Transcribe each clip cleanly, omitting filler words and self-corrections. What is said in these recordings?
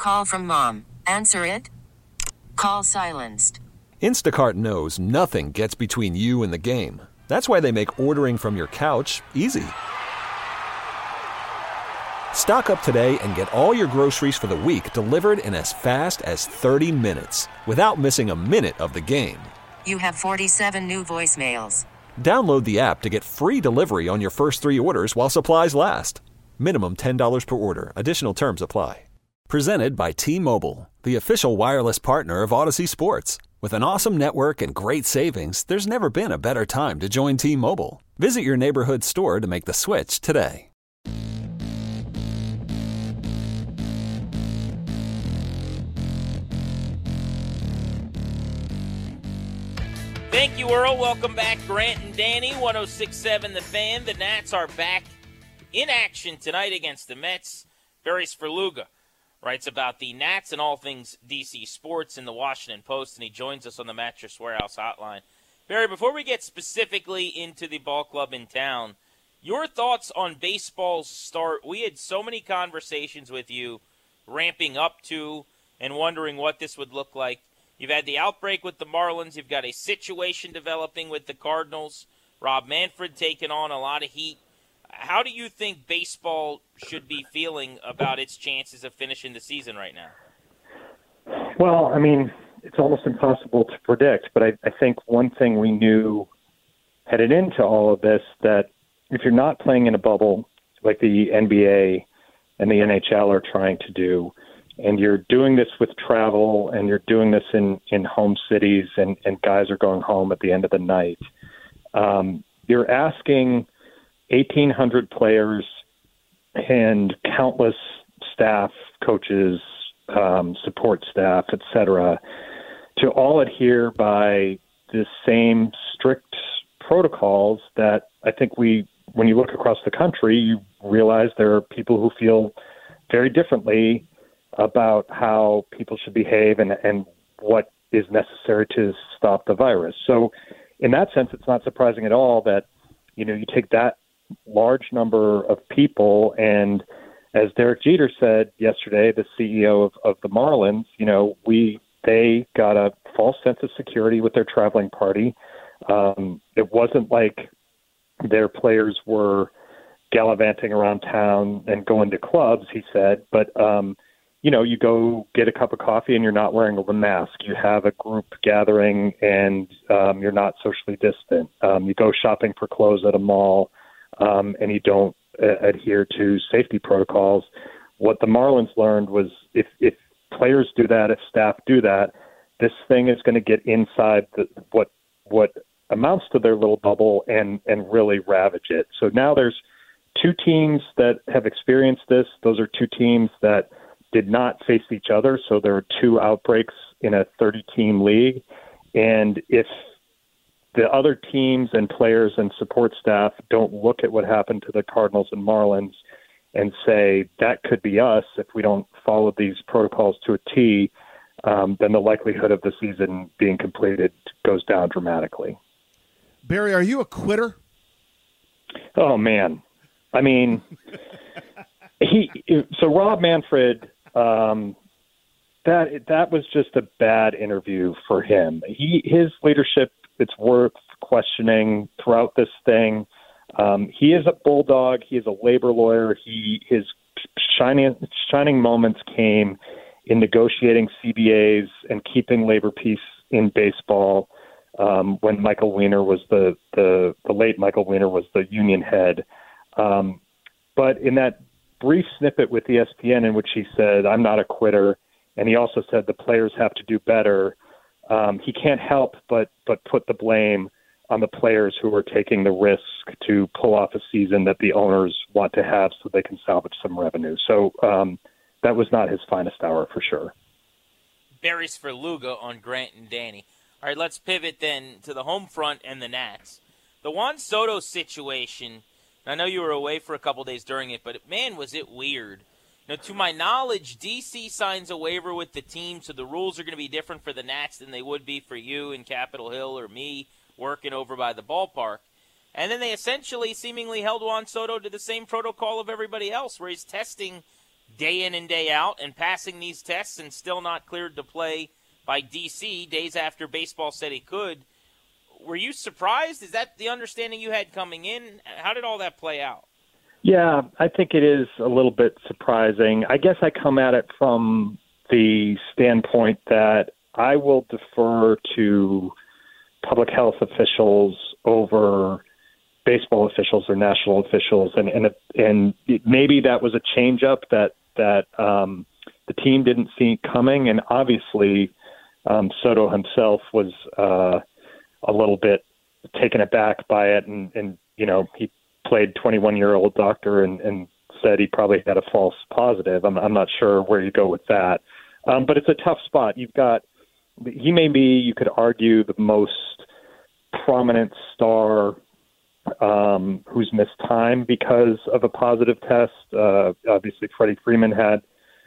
Call from mom. Answer it. Call silenced. Instacart knows nothing gets between you and the game. That's why they make ordering from your couch easy. Stock up today and get all your groceries for the week delivered in as fast as 30 minutes without missing a minute of the game. You have 47 new voicemails. Download the app to get free delivery on your first 3 orders while supplies last. Minimum $10 per order. Additional terms apply. Presented by T-Mobile, the official wireless partner of Odyssey Sports. With an awesome network and great savings, there's never been a better time to join T-Mobile. Visit your neighborhood store to make the switch today. Thank you, Earl. Welcome back, Grant and Danny, 106.7 The Fan. The Nats are back in action tonight against the Mets. Barry Svrluga writes about the Nats and all things DC sports in the Washington Post, and he joins us on the Mattress Warehouse hotline. Barry, before we get specifically into the ball club in town, your thoughts on baseball's start. We had so many conversations with you ramping up to and wondering what this would look like. You've had the outbreak with the Marlins. You've got a situation developing with the Cardinals. Rob Manfred taking on a lot of heat. How do you think baseball should be feeling about its chances of finishing the season right now? Well, I mean, it's almost impossible to predict, but I think one thing we knew headed into all of this, that if you're not playing in a bubble like the NBA and the NHL are trying to do, and you're doing this with travel, and you're doing this in home cities, and guys are going home at the end of the night, you're asking 1,800 players and countless staff, coaches, support staff, et cetera, to all adhere by the same strict protocols that I think when you look across the country, you realize there are people who feel very differently about how people should behave and what is necessary to stop the virus. So in that sense, it's not surprising at all that, you take that large number of people, and as Derek Jeter said yesterday, the CEO of the Marlins, they got a false sense of security with their traveling party. It wasn't like their players were gallivanting around town and going to clubs, he said, but you go get a cup of coffee and you're not wearing a mask. You have a group gathering and you're not socially distant. You go shopping for clothes at a mall and you don't adhere to safety protocols. What the Marlins learned was if players do that, if staff do that, this thing is going to get inside what amounts to their little bubble and really ravage it. So now there's 2 teams that have experienced this. Those are 2 teams that did not face each other. So there are 2 outbreaks in a 30-team league. And if the other teams and players and support staff don't look at what happened to the Cardinals and Marlins and say that could be us if we don't follow these protocols to a T, then the likelihood of the season being completed goes down dramatically. Barry, are you a quitter? Oh, man. I mean, so Rob Manfred, that was just a bad interview for him. His leadership, it's worth questioning throughout this thing. He is a bulldog. He is a labor lawyer. His shining moments came in negotiating CBAs and keeping labor peace in baseball when Michael Weiner was the late Michael Weiner was the union head. But in that brief snippet with ESPN in which he said, I'm not a quitter, and he also said the players have to do better, he can't help but put the blame on the players who are taking the risk to pull off a season that the owners want to have so they can salvage some revenue. So that was not his finest hour for sure. Barry Svrluga on Grant and Danny. All right, let's pivot then to the home front and the Nats. The Juan Soto situation, I know you were away for a couple days during it, but man, was it weird. To my knowledge, DC signs a waiver with the team, so the rules are going to be different for the Nats than they would be for you in Capitol Hill or me working over by the ballpark. And then they essentially seemingly held Juan Soto to the same protocol of everybody else, where he's testing day in and day out and passing these tests and still not cleared to play by D.C. days after baseball said he could. Were you surprised? Is that the understanding you had coming in? How did all that play out? Yeah, I think it is a little bit surprising. I guess I come at it from the standpoint that I will defer to public health officials over baseball officials or national officials, and maybe that was a change up that the team didn't see coming, and obviously Soto himself was a little bit taken aback by it, and he played 21-year-old doctor and said he probably had a false positive. I'm not sure where you go with that, but it's a tough spot. He may be, you could argue, the most prominent star who's missed time because of a positive test. Obviously, Freddie Freeman had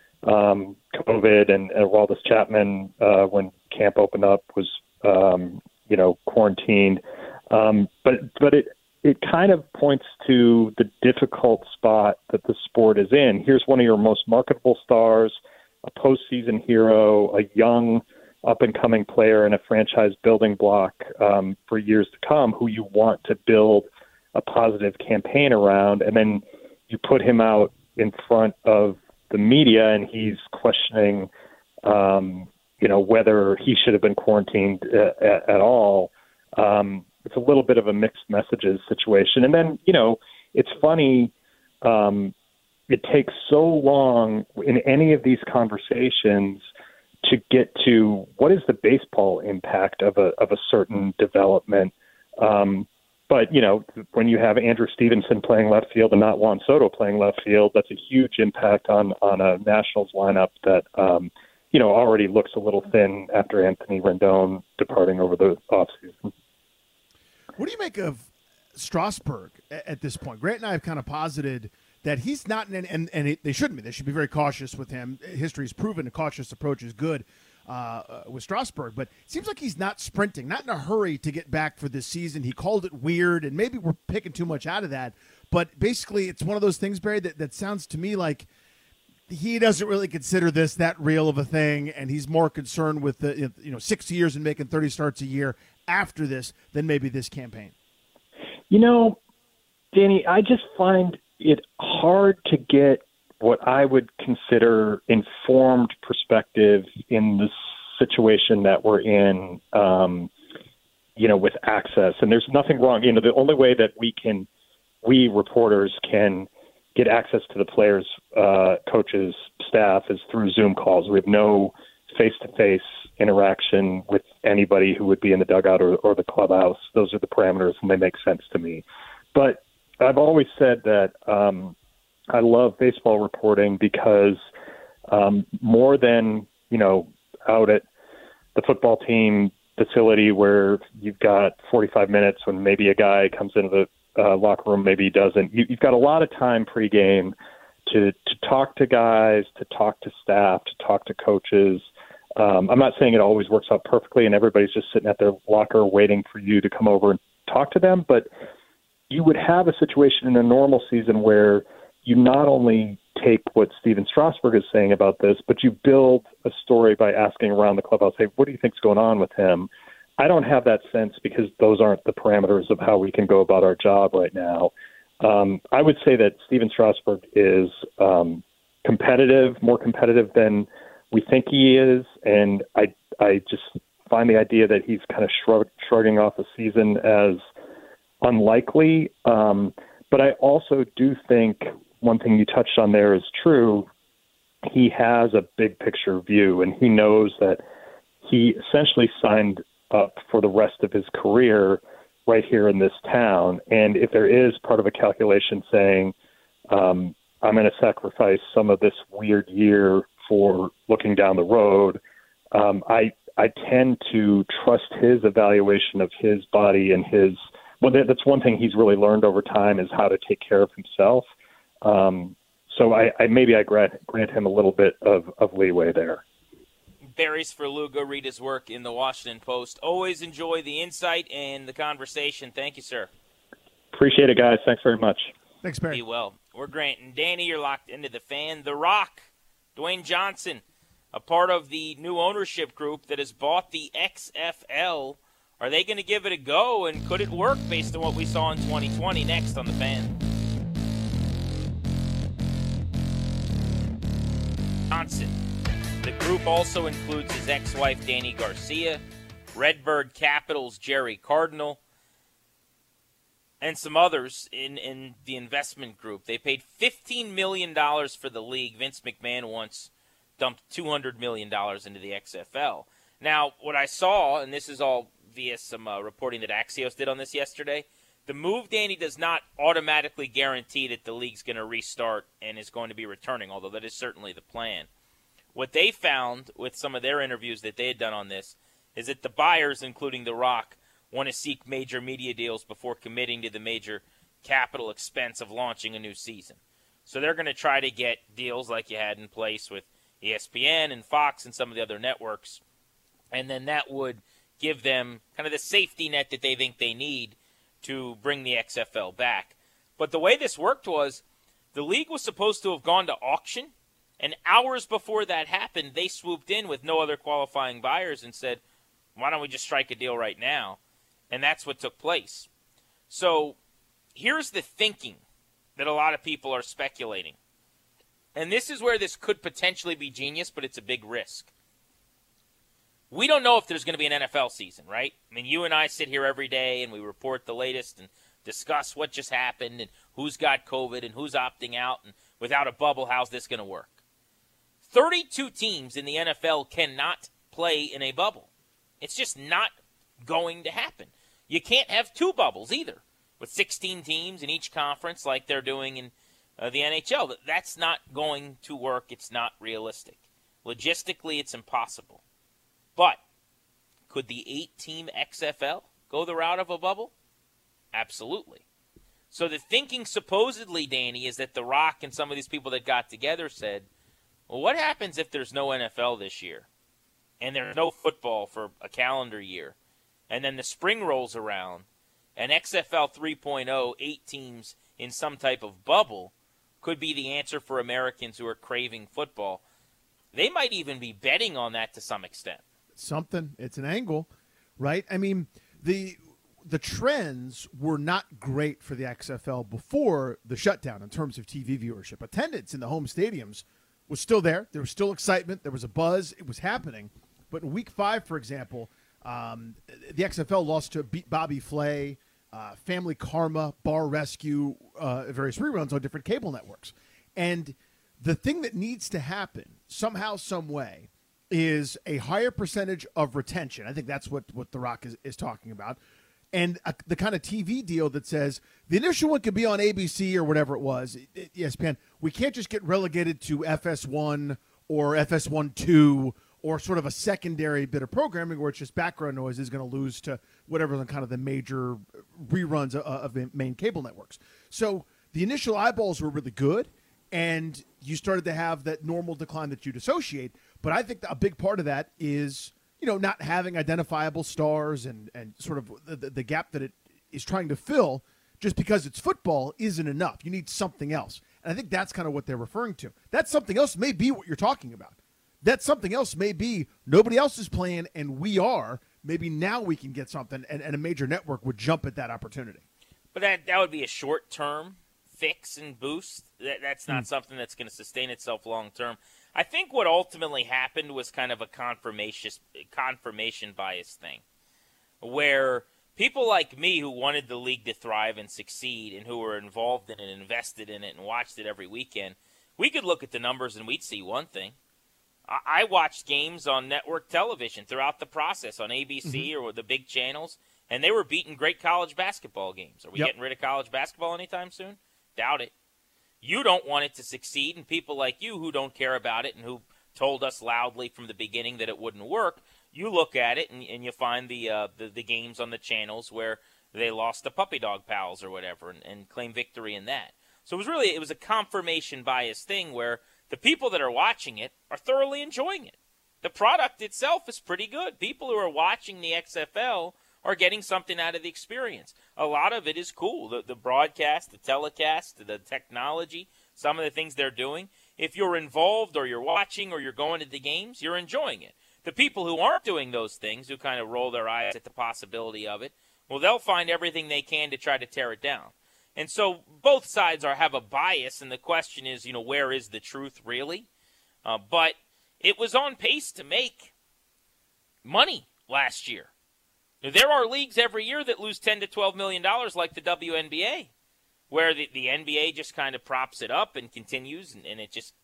COVID, and Aroldis Chapman, when camp opened up, was quarantined. But it kind of points to the difficult spot that the sport is in. Here's one of your most marketable stars, a postseason hero, a young up-and-coming player and a franchise building block for years to come, who you want to build a positive campaign around, and then you put him out in front of the media and he's questioning whether he should have been quarantined at all. It's a little bit of a mixed messages situation. And then, it's funny, it takes so long in any of these conversations to get to what is the baseball impact of a certain development. But, when you have Andrew Stevenson playing left field and not Juan Soto playing left field, that's a huge impact on a Nationals lineup that, already looks a little thin after Anthony Rendon departing over the offseason. What do you make of Strasburg at this point? Grant and I have kind of posited that he's not, they shouldn't be. They should be very cautious with him. History's proven a cautious approach is good with Strasburg, but it seems like he's not sprinting, not in a hurry to get back for this season. He called it weird, and maybe we're picking too much out of that. But basically, it's one of those things, Barry, that sounds to me like he doesn't really consider this that real of a thing, and he's more concerned with the 6 years and making 30 starts a year after this than maybe this campaign. Danny, I just find it hard to get what I would consider informed perspective in the situation that we're in, with access. And there's nothing wrong. The only way that we reporters can get access to the players, coaches, staff is through Zoom calls. We have no face-to-face interaction with anybody who would be in the dugout or the clubhouse. Those are the parameters, and they make sense to me. But I've always said that I love baseball reporting because more than, out at the football team facility where you've got 45 minutes when maybe a guy comes into the locker room, maybe he doesn't. You've got a lot of time pregame to talk to guys, to talk to staff, to talk to coaches. I'm not saying it always works out perfectly and everybody's just sitting at their locker waiting for you to come over and talk to them, but you would have a situation in a normal season where you not only take what Steven Strasburg is saying about this, but you build a story by asking around the clubhouse, hey, what do you think's going on with him? I don't have that sense because those aren't the parameters of how we can go about our job right now. I would say that Steven Strasburg is competitive, more competitive than we think he is, and I just find the idea that he's kind of shrugging off a season as unlikely. But I also do think one thing you touched on there is true. He has a big picture view, and he knows that he essentially signed up for the rest of his career right here in this town. And if there is part of a calculation saying, I'm going to sacrifice some of this weird year for looking down the road, I tend to trust his evaluation of his body and that's one thing he's really learned over time is how to take care of himself. So I grant him a little bit of leeway there. Barry's for Lugo. Read his work in the Washington Post. Always enjoy the insight and the conversation. Thank you, sir. Appreciate it, guys. Thanks very much. Thanks, Barry. Be well. We're Grant and Danny. You're locked into the Fan. The Rock, Dwayne Johnson, a part of the new ownership group that has bought the XFL. Are they going to give it a go, and could it work based on what we saw in 2020? Next on the Fan. Johnson. The group also includes his ex-wife, Danny Garcia, Redbird Capital's Jerry Cardinal, and some others in the investment group. They paid $15 million for the league. Vince McMahon once dumped $200 million into the XFL. Now, what I saw, and this is all via some reporting that Axios did on this yesterday, the move, Danny, does not automatically guarantee that the league's going to restart and is going to be returning, although that is certainly the plan. What they found with some of their interviews that they had done on this is that the buyers, including The Rock, want to seek major media deals before committing to the major capital expense of launching a new season. So they're going to try to get deals like you had in place with ESPN and Fox and some of the other networks, and then that would give them kind of the safety net that they think they need to bring the XFL back. But the way this worked was the league was supposed to have gone to auction, and hours before that happened, they swooped in with no other qualifying buyers and said, why don't we just strike a deal right now? And that's what took place. So here's the thinking that a lot of people are speculating. And this is where this could potentially be genius, but it's a big risk. We don't know if there's going to be an NFL season, right? I mean, you and I sit here every day and we report the latest and discuss what just happened and who's got COVID and who's opting out. And without a bubble, how's this going to work? 32 teams in the NFL cannot play in a bubble. It's just not going to happen. You can't have two bubbles either, with 16 teams in each conference like they're doing in the NHL. That's not going to work. It's not realistic. Logistically, it's impossible. But could the 8-team XFL go the route of a bubble? Absolutely. So the thinking supposedly, Danny, is that The Rock and some of these people that got together said, well, what happens if there's no NFL this year and there's no football for a calendar year? And then the spring rolls around, and XFL 3.0, 8 teams in some type of bubble, could be the answer for Americans who are craving football. They might even be betting on that to some extent. Something. It's an angle, right? I mean, the trends were not great for the XFL before the shutdown in terms of TV viewership. Attendance in the home stadiums was still there. There was still excitement. There was a buzz. It was happening. But in Week 5, for example, the XFL lost to Beat Bobby Flay, Family Karma, Bar Rescue, various reruns on different cable networks. And the thing that needs to happen somehow, some way, is a higher percentage of retention. I think that's what The Rock is talking about. And the kind of TV deal that says the initial one could be on ABC or whatever it was, ESPN. We can't just get relegated to FS1 or FS1-2 or sort of a secondary bit of programming where it's just background noise is going to lose to whatever the kind of the major reruns of the main cable networks. So the initial eyeballs were really good, and you started to have that normal decline that you'd associate. But I think a big part of that is, not having identifiable stars and sort of the gap that it is trying to fill just because it's football isn't enough. You need something else. And I think that's kind of what they're referring to. That something else may be what you're talking about. That something else may be nobody else is playing and we are. Maybe now we can get something, and a major network would jump at that opportunity. But that would be a short-term fix and boost. That's not something that's going to sustain itself long-term. I think what ultimately happened was kind of a confirmation bias thing, where people like me who wanted the league to thrive and succeed and who were involved in it and invested in it and watched it every weekend, we could look at the numbers and we'd see one thing. I watched games on network television throughout the process on ABC or the big channels, and they were beating great college basketball games. Are we getting rid of college basketball anytime soon? Doubt it. You don't want it to succeed, and people like you who don't care about it and who told us loudly from the beginning that it wouldn't work, you look at it and you find the games on the channels where they lost to Puppy Dog Pals or whatever and claim victory in that. So it was a confirmation bias thing where the people that are watching it are thoroughly enjoying it. The product itself is pretty good. People who are watching the XFL are getting something out of the experience. A lot of it is cool. The broadcast, the telecast, the technology, some of the things they're doing. If you're involved or you're watching or you're going to the games, you're enjoying it. The people who aren't doing those things, who kind of roll their eyes at the possibility of it, well, they'll find everything they can to try to tear it down. And so both sides have a bias, and the question is, where is the truth really? But it was on pace to make money last year. There are leagues every year that lose $10 to $12 million like the WNBA, where the NBA just kind of props it up and continues, and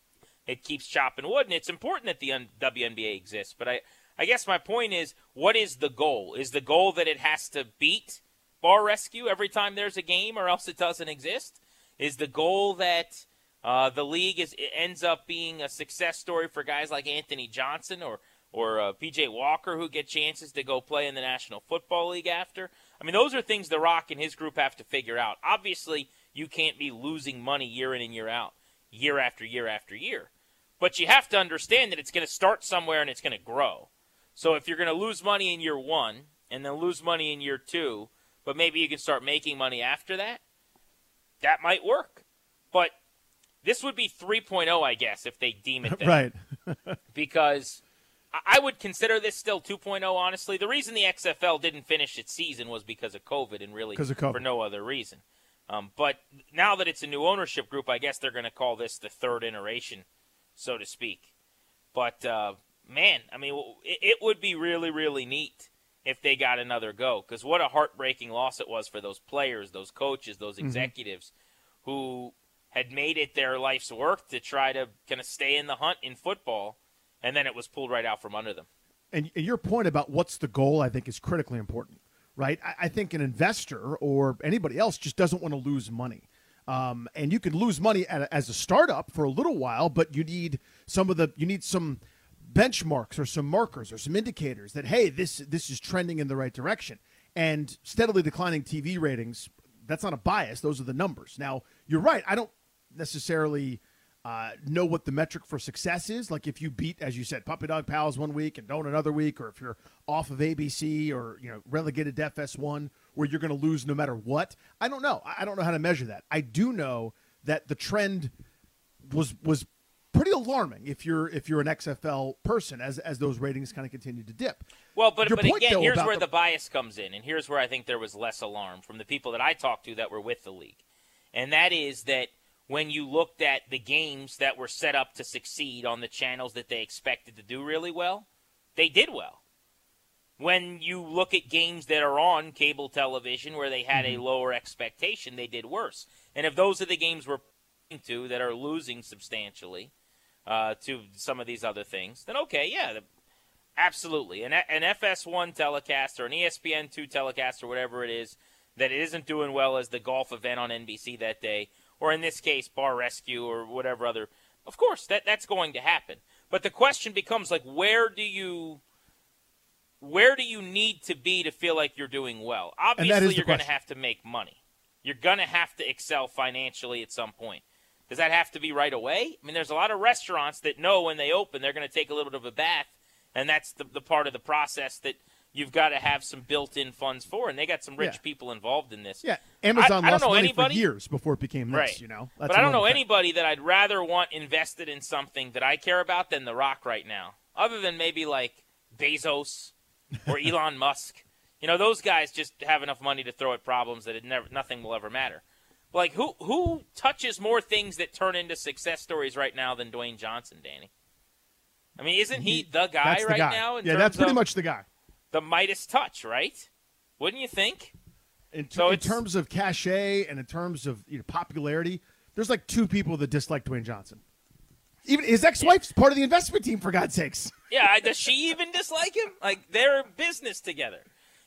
it keeps chopping wood. And it's important that the WNBA exists. But I guess my point is, what is the goal? Is the goal that it has to beat Bar Rescue every time there's a game, or else it doesn't exist? Is the goal that the league ends up being a success story for guys like Anthony Johnson or P.J. Walker, who get chances to go play in the National Football League after? I mean, those are things The Rock and his group have to figure out. Obviously, you can't be losing money year in and year out, year after year after year. But you have to understand that it's going to start somewhere and it's going to grow. So if you're going to lose money in year one and then lose money in year two, but maybe you can start making money after that, that might work. But this would be 3.0, I guess, if they deem it that. Right. Because I would consider this still 2.0, honestly. The reason the XFL didn't finish its season was because of COVID, and really for no other reason. But now that it's a new ownership group, I guess they're going to call this the third iteration, so to speak. But, man, I mean, it would be really, really neat if they got another go, because what a heartbreaking loss it was for those players, those coaches, those executives who had made it their life's work to try to kind of stay in the hunt in football, and then it was pulled right out from under them. And your point about what's the goal, I think, is critically important, right? I think an investor or anybody else just doesn't want to lose money. And you can lose money as a startup for a little while, but you need some benchmarks or some markers or some indicators that, hey, this is trending in the right direction. And steadily declining TV ratings, that's not a bias. Those are the numbers. Now, you're right. I don't necessarily know what the metric for success is. Like if you beat, as you said, Puppy Dog Pals one week and don't another week, or if you're off of ABC or relegated to FS1 where you're going to lose no matter what. I don't know. I don't know how to measure that. I do know that the trend was pretty alarming if you're an XFL person as those ratings kind of continue to dip. Well, but again, here's where the bias comes in, and here's where I think there was less alarm from the people that I talked to that were with the league. And that is that when you looked at the games that were set up to succeed on the channels that they expected to do really well, they did well. When you look at games that are on cable television where they had a lower expectation, they did worse. And if those are the games we're pointing to that are losing substantially to some of these other things, then okay, yeah, absolutely. An FS1 telecast or an ESPN2 telecast or whatever it is that it isn't doing well as the golf event on NBC that day, or in this case, Bar Rescue or whatever other, of course, that's going to happen. But the question becomes, like, where do you need to be to feel like you're doing well? Obviously, you're going to have to make money. You're going to have to excel financially at some point. Does that have to be right away? I mean, there's a lot of restaurants that know when they open they're going to take a little bit of a bath, and that's the part of the process that you've got to have some built-in funds for, and they got some rich people involved in this. Yeah, Amazon lost money for years before it became this, right. But I don't know anybody that I'd rather want invested in something that I care about than The Rock right now, other than maybe like Bezos or Elon Musk. Those guys just have enough money to throw at problems that nothing will ever matter. Like, who touches more things that turn into success stories right now than Dwayne Johnson, Danny? I mean, isn't he the guy right now? That's pretty much the guy. The Midas touch, right? Wouldn't you think? In terms of cachet and in terms of popularity, there's like two people that dislike Dwayne Johnson. Even his ex-wife's part of the investment team, for God's sakes. Yeah, does she even dislike him? Like, they're in business together.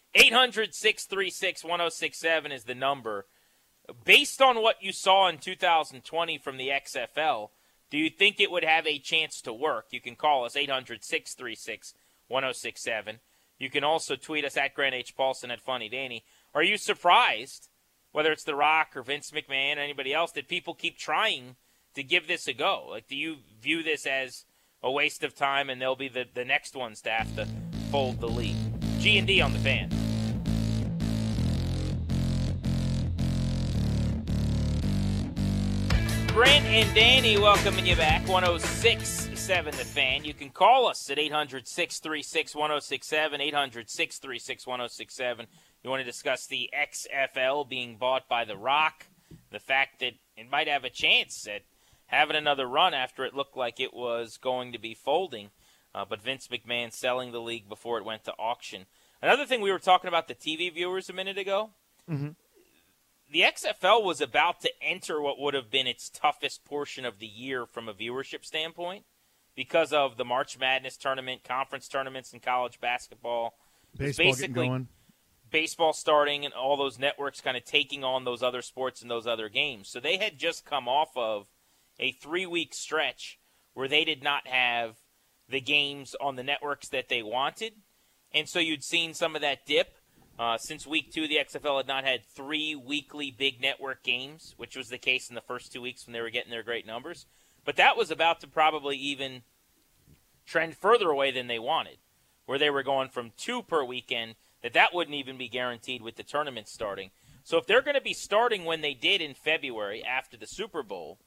800-636-1067 is the number. Based on what you saw in 2020 from the XFL, do you think it would have a chance to work? You can call us 800-636-1067. You can also tweet us at Grant H. Paulson at Funny Danny. Are you surprised, whether it's The Rock or Vince McMahon or anybody else, that people keep trying to give this a go? Like, do you view this as a waste of time and they'll be the next ones to have to fold the league? G&D on the Fan. Grant and Danny welcoming you back. 106.7 The Fan. You can call us at 800-636-1067, 800-636-1067. You want to discuss the XFL being bought by The Rock, the fact that it might have a chance at having another run after it looked like it was going to be folding, but Vince McMahon selling the league before it went to auction. Another thing, we were talking about the TV viewers a minute ago. Mm-hmm. The XFL was about to enter what would have been its toughest portion of the year from a viewership standpoint because of the March Madness tournament, conference tournaments in college basketball. Baseball getting going. Baseball starting and all those networks kind of taking on those other sports and those other games. So they had just come off of a 3-week stretch where they did not have the games on the networks that they wanted. And so you'd seen some of that dip. Since week 2, the XFL had not had 3 weekly big network games, which was the case in the first 2 weeks when they were getting their great numbers. But that was about to probably even trend further away than they wanted, where they were going from 2 per weekend, that wouldn't even be guaranteed with the tournament starting. So if they're going to be starting when they did in February after the Super Bowl,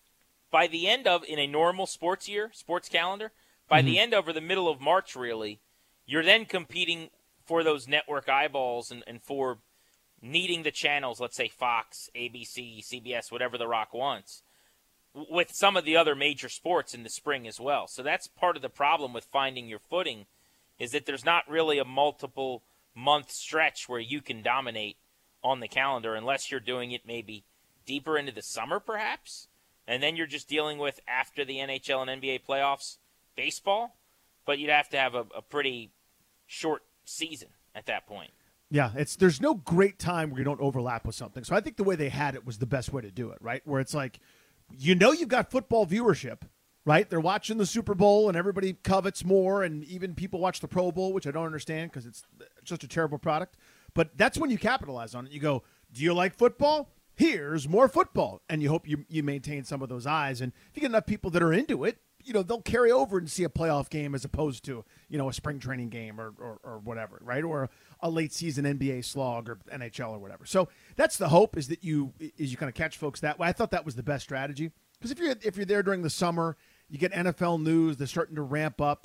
by the end of, in a normal sports year, sports calendar, by the end of or the middle of March really, you're then competing for those network eyeballs and for needing the channels, let's say Fox, ABC, CBS, whatever The Rock wants, with some of the other major sports in the spring as well. So that's part of the problem with finding your footing, is that there's not really a multiple-month stretch where you can dominate on the calendar unless you're doing it maybe deeper into the summer perhaps, and then you're just dealing with, after the NHL and NBA playoffs, baseball. But you'd have to have a pretty short season at that point. Yeah, there's no great time where you don't overlap with something. So I think the way they had it was the best way to do it, right? Where it's like, you've got football viewership, right? They're watching the Super Bowl and everybody covets more, and even people watch the Pro Bowl, which I don't understand because it's just a terrible product. But that's when you capitalize on it. You go, do you like football? Here's more football. And you hope you maintain some of those eyes. And if you get enough people that are into it, they'll carry over and see a playoff game as opposed to, a spring training game or whatever, right? Or a late season NBA slog or NHL or whatever. So that's the hope, is that you kind of catch folks that way. I thought that was the best strategy, because if you're there during the summer, you get NFL news. They're starting to ramp up,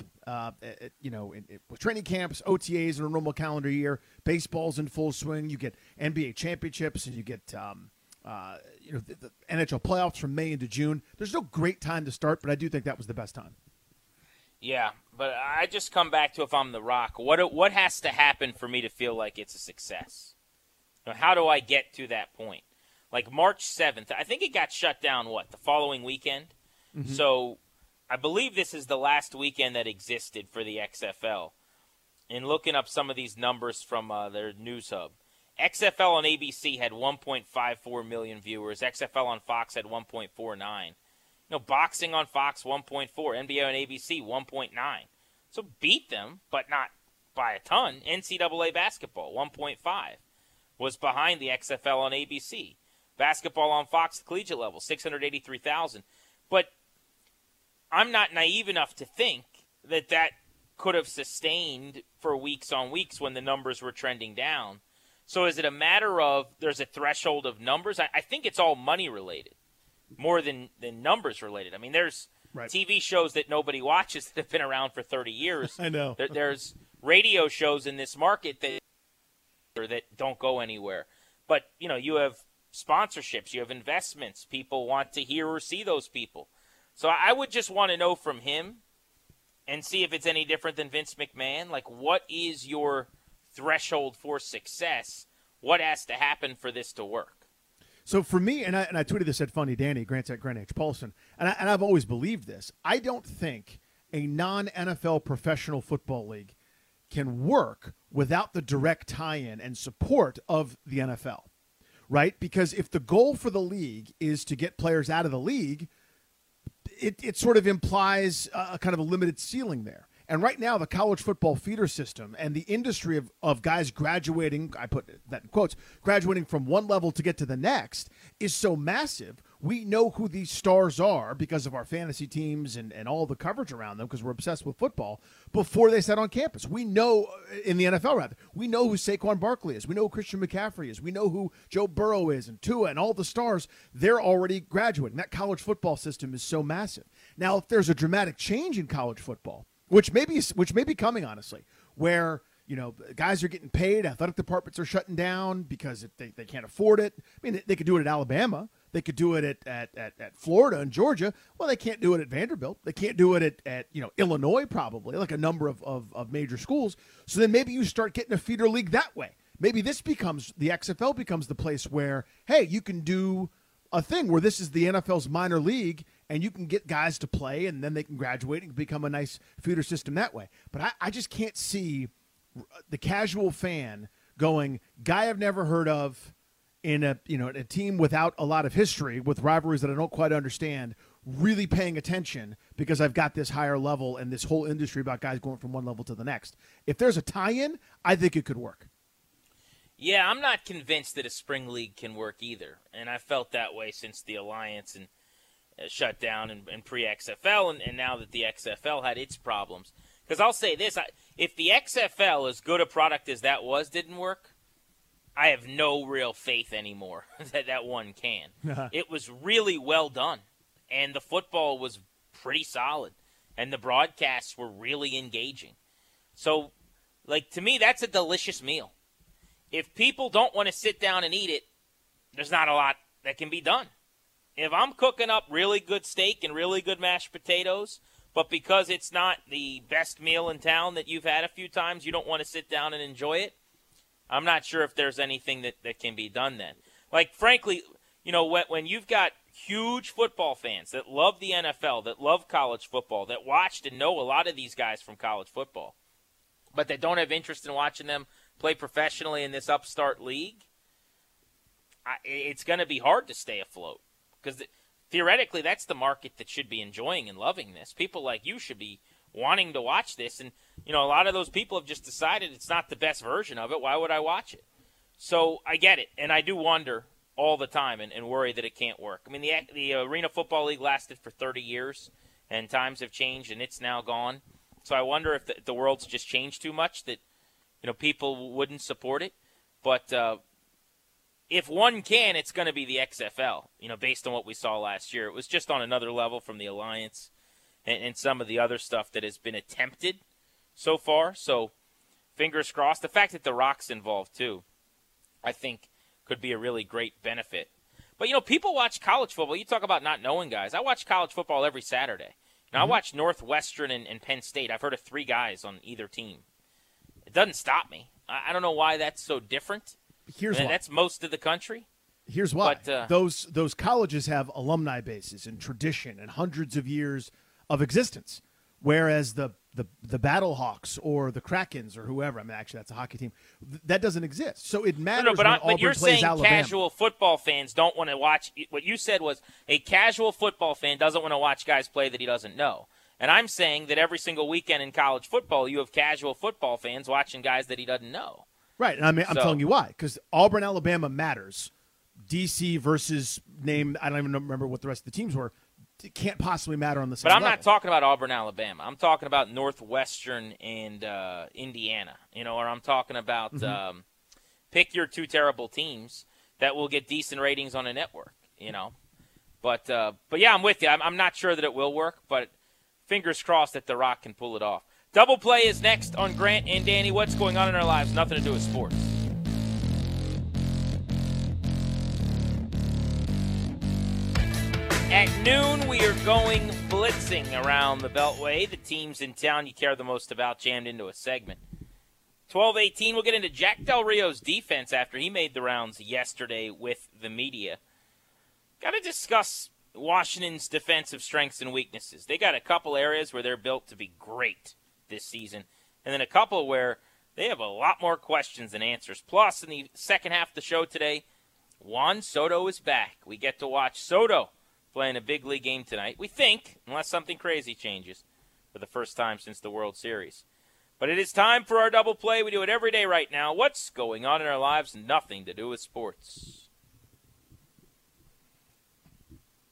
with training camps, OTAs in a normal calendar year. Baseball's in full swing. You get NBA championships, and you get the NHL playoffs from May into June. There's no great time to start, but I do think that was the best time. Yeah, but I just come back to, if I'm The Rock, what has to happen for me to feel like it's a success? How do I get to that point? Like March 7th, I think it got shut down, the following weekend? Mm-hmm. So I believe this is the last weekend that existed for the XFL. And looking up some of these numbers from their news hub, XFL on ABC had 1.54 million viewers. XFL on Fox had 1.49. Boxing on Fox, 1.4. NBA on ABC, 1.9. So beat them, but not by a ton. NCAA basketball, 1.5, was behind the XFL on ABC. Basketball on Fox, collegiate level, 683,000. But I'm not naive enough to think that could have sustained for weeks on weeks when the numbers were trending down. So is it a matter of there's a threshold of numbers? I think it's all money related more than numbers related. I mean, there's TV shows that nobody watches that have been around for 30 years. I know. There's radio shows in this market that don't go anywhere. But, you have sponsorships, you have investments. People want to hear or see those people. So I would just want to know from him and see if it's any different than Vince McMahon. Like, what is your threshold for success? What has to happen for this to work? So for me, and I tweeted this at Funny Danny, Grant at Grant H. Paulson, and I've always believed this. I don't think a non-NFL professional football league can work without the direct tie-in and support of the NFL, right? Because if the goal for the league is to get players out of the league, it sort of implies a kind of a limited ceiling there. And right now, the college football feeder system and the industry of guys graduating, I put that in quotes, graduating from one level to get to the next, is so massive we know who these stars are because of our fantasy teams and all the coverage around them because we're obsessed with football before they set on campus. We know, in the NFL rather, we know who Saquon Barkley is. We know who Christian McCaffrey is. We know who Joe Burrow is and Tua and all the stars. They're already graduating. That college football system is so massive. Now, if there's a dramatic change in college football, which may be coming, honestly, where guys are getting paid, athletic departments are shutting down because they can't afford it. I mean, they could do it at Alabama. They could do it at Florida and Georgia. Well, they can't do it at Vanderbilt. They can't do it at Illinois, probably, like a number of major schools. So then maybe you start getting a feeder league that way. Maybe the XFL becomes the place where, hey, you can do a thing where this is the NFL's minor league and you can get guys to play and then they can graduate and become a nice feeder system that way. But I just can't see the casual fan going, guy I've never heard of in a team without a lot of history with rivalries that I don't quite understand, really paying attention because I've got this higher level and this whole industry about guys going from one level to the next. If there's a tie-in, I think it could work. Yeah, I'm not convinced that a spring league can work either, and I felt that way since the Alliance and shut down and pre-XFL, and now that the XFL had its problems. Because I'll say this, if the XFL, as good a product as that was, didn't work, I have no real faith anymore that one can. It was really well done, and the football was pretty solid, and the broadcasts were really engaging. So, to me, that's a delicious meal. If people don't want to sit down and eat it, there's not a lot that can be done. If I'm cooking up really good steak and really good mashed potatoes, but because it's not the best meal in town that you've had a few times, you don't want to sit down and enjoy it, I'm not sure if there's anything that can be done then. Frankly, when you've got huge football fans that love the NFL, that love college football, that watched and know a lot of these guys from college football, but that don't have interest in watching them play professionally in this upstart league, it's going to be hard to stay afloat because theoretically that's the market that should be enjoying and loving this. People like you should be wanting to watch this, and a lot of those people have just decided it's not the best version of it. Why would I watch it? So I get it, and I do wonder all the time and worry that it can't work. I mean, the Arena Football League lasted for 30 years, and times have changed, and it's now gone. So I wonder if the world's just changed too much that people wouldn't support it. But if one can, it's going to be the XFL, based on what we saw last year. It was just on another level from the Alliance and some of the other stuff that has been attempted so far. So fingers crossed. The fact that The Rock's involved, too, I think could be a really great benefit. But, people watch college football. You talk about not knowing guys. I watch college football every Saturday. I watch Northwestern and Penn State. I've heard of 3 guys on either team. It doesn't stop me. I don't know why that's so different. Here's why. That's most of the country. Here's why. But, those colleges have alumni bases and tradition and hundreds of years of existence, whereas the Battlehawks or the Krakens or whoever, actually that's a hockey team, that doesn't exist. So it matters when Auburn you're plays saying Alabama. Casual football fans don't want to watch. What you said was a casual football fan doesn't want to watch guys play that he doesn't know. And I'm saying that every single weekend in college football, you have casual football fans watching guys that he doesn't know. Right, and I'm telling you why. Because Auburn, Alabama matters. DC versus I don't even remember what the rest of the teams were. It can't possibly matter on the same level. But I'm level. not talking about Auburn, Alabama. I'm talking about Northwestern and Indiana. Or I'm talking about pick your 2 terrible teams that will get decent ratings on a network. But yeah, I'm with you. I'm not sure that it will work, but fingers crossed that The Rock can pull it off. Double Play is next on Grant and Danny. What's going on in our lives? Nothing to do with sports. At noon, we are going blitzing around the Beltway. The teams in town you care the most about jammed into a segment. 12:18, we'll get into Jack Del Rio's defense after he made the rounds yesterday with the media. Got to discuss Washington's defensive strengths and weaknesses. They got a couple areas where they're built to be great this season, and then a couple where they have a lot more questions than answers. Plus, in the second half of the show today, Juan Soto is back. We get to watch Soto playing a big league game tonight. We think, unless something crazy changes, for the first time since the World Series. But it is time for our Double Play. We do it every day right now. What's going on in our lives? Nothing to do with sports.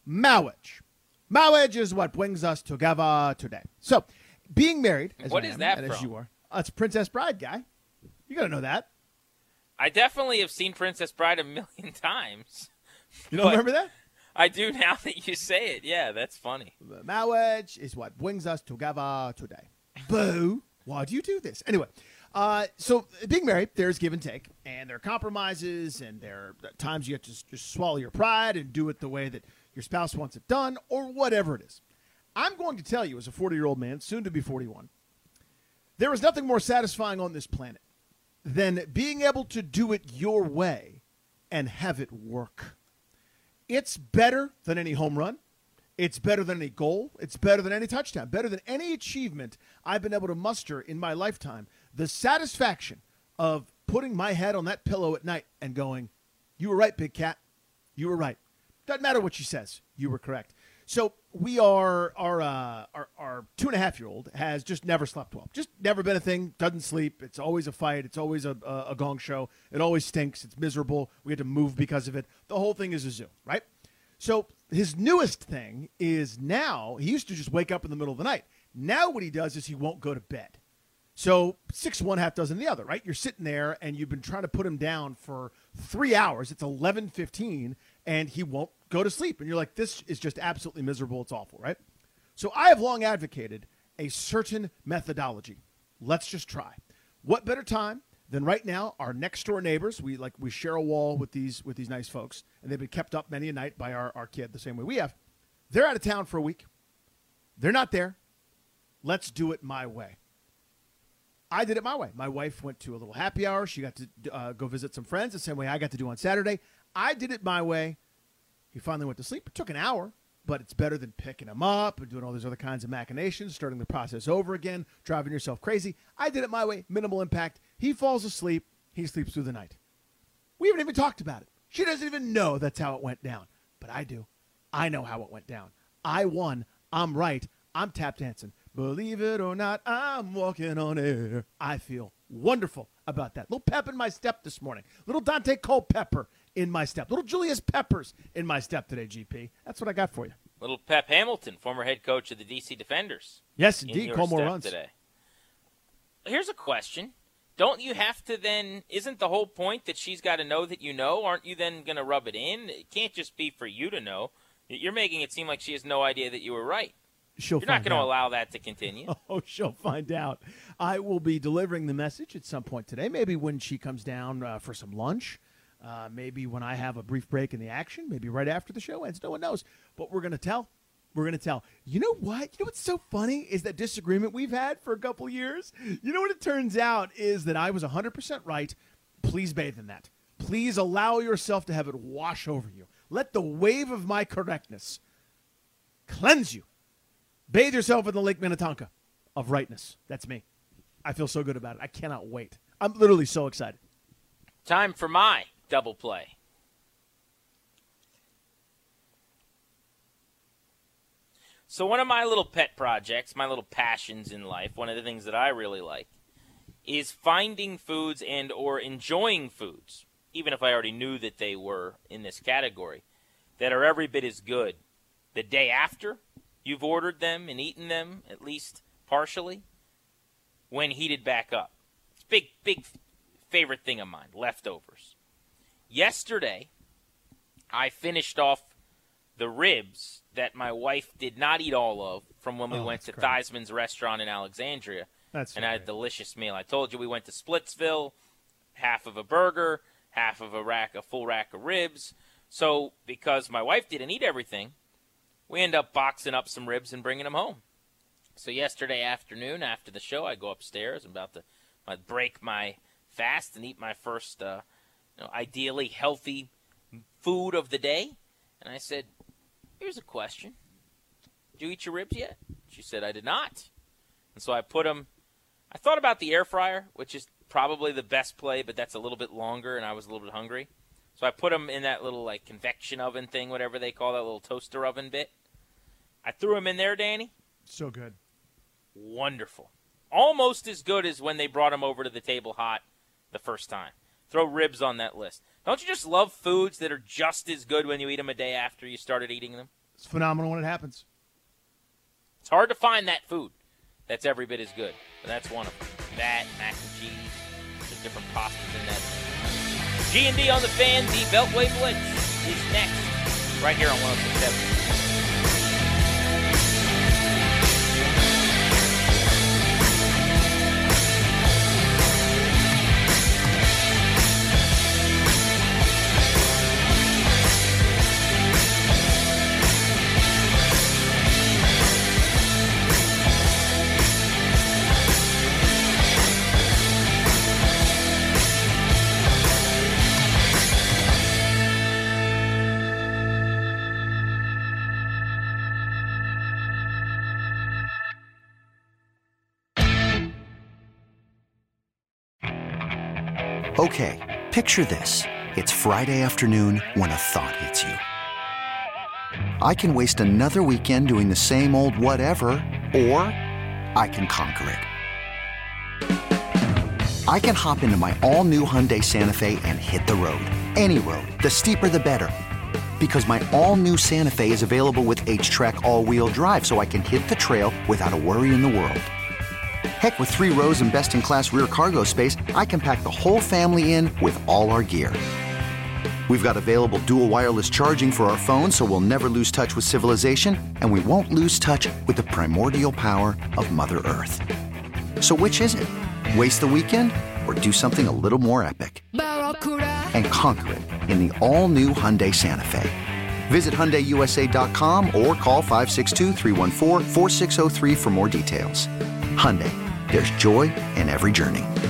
Marriage. Marriage is what brings us together today. So, being married, as What I is am, that and as from? you are, it's Princess Bride, guy. You got to know that. I definitely have seen Princess Bride a million times. You don't But remember that? I do now that you say it. Yeah, that's funny. Marriage is what brings us together today. Boo. Why do you do this? Anyway, so being married, there's give and take, and there are compromises, and there are times you have to just swallow your pride and do it the way that your spouse wants it done, or whatever it is. I'm going to tell you, as a 40-year-old man, soon to be 41, there is nothing more satisfying on this planet than being able to do it your way and have it work. It's better than any home run. It's better than any goal. It's better than any touchdown. Better than any achievement I've been able to muster in my lifetime. The satisfaction of putting my head on that pillow at night and going, you were right, big cat. You were right. Doesn't matter what she says. You were correct. So we are our 2.5-year-old has just never slept well. Just never been a thing. Doesn't sleep. It's always a fight. It's always a gong show. It always stinks. It's miserable. We had to move because of it. The whole thing is a zoo, right? So his newest thing is now he used to just wake up in the middle of the night. Now what he does is he won't go to bed. So 6 one, half dozen the other, right? You're sitting there and you've been trying to put him down for 3 hours. It's 11:15 and he won't go to sleep. And you're like, this is just absolutely miserable. It's awful, right? So I have long advocated a certain methodology. Let's just try. What better time than right now? Our next door neighbors, we share a wall with these nice folks, and they've been kept up many a night by our kid the same way we have. They're out of town for a week. They're not there. Let's do it my way. I did it my way. My wife went to a little happy hour. She got to go visit some friends the same way I got to do on Saturday. I did it my way. He finally went to sleep. It took an hour, but it's better than picking him up and doing all these other kinds of machinations, starting the process over again, driving yourself crazy. I did it my way, minimal impact. He falls asleep. He sleeps through the night. We haven't even talked about it. She doesn't even know that's how it went down, but I do. I know how it went down. I won. I'm right. I'm tap dancing. Believe it or not, I'm walking on air. I feel wonderful about that. Little pep in my step this morning. Little Dante Culpepper in my step. Little Julius Peppers in my step today, GP. That's what I got for you. Little Pep Hamilton, former head coach of the D.C. Defenders. Yes, in indeed. your Call more step runs. today. Here's a question. Don't you have to then, isn't the whole point that she's got to know that you know? Aren't you then going to rub it in? It can't just be for you to know. You're making it seem like she has no idea that you were right. You're not going to allow that to continue. Oh, she'll find out. I will be delivering the message at some point today, maybe when she comes down for some lunch, maybe when I have a brief break in the action, maybe right after the show ends. No one knows. But we're going to tell. We're going to tell. You know what? You know what's so funny is that disagreement we've had for a couple years. You know what it turns out is that I was 100% right. Please bathe in that. Please allow yourself to have it wash over you. Let the wave of my correctness cleanse you. Bathe yourself in the Lake Minnetonka of rightness. That's me. I feel so good about it. I cannot wait. I'm literally so excited. Time for my double play. So one of my little pet projects, my little passions in life, one of the things that I really like, is finding foods and or enjoying foods, even if I already knew that they were in this category, that are every bit as good the day after you've ordered them and eaten them, at least partially, when heated back up. It's a big favorite thing of mine, leftovers. Yesterday, I finished off the ribs that my wife did not eat all of from when we went to Theismann's restaurant in Alexandria. And I had a delicious meal. I told you we went to Splitsville, half of a burger, half of a full rack of ribs. So because my wife didn't eat everything, we end up boxing up some ribs and bringing them home. So yesterday afternoon, after the show, I go upstairs. I'm about to break my fast and eat my first, ideally healthy food of the day. And I said, here's a question. Did you eat your ribs yet? She said, I did not. And so I put them, I thought about the air fryer, which is probably the best play, but that's a little bit longer, and I was a little bit hungry. So I put them in that little, convection oven thing, whatever they call that little toaster oven bit. I threw them in there, Danny. So good. Wonderful. Almost as good as when they brought them over to the table hot the first time. Throw ribs on that list. Don't you just love foods that are just as good when you eat them a day after you started eating them? It's phenomenal when it happens. It's hard to find that food that's every bit as good, but that's one of them. That, mac and cheese, the different pastas in that. G&D on the Fan, the Beltway Blitz is next, right here on 106.7. Okay, picture this. It's Friday afternoon when a thought hits you. I can waste another weekend doing the same old whatever, or I can conquer it. I can hop into my all-new Hyundai Santa Fe and hit the road. Any road. The steeper, the better. Because my all-new Santa Fe is available with H-Track all-wheel drive, so I can hit the trail without a worry in the world. Heck, with 3 rows and best-in-class rear cargo space, I can pack the whole family in with all our gear. We've got available dual wireless charging for our phones, so we'll never lose touch with civilization, and we won't lose touch with the primordial power of Mother Earth. So which is it? Waste the weekend or do something a little more epic? And conquer it in the all-new Hyundai Santa Fe. Visit HyundaiUSA.com or call 562-314-4603 for more details. Hyundai, there's joy in every journey.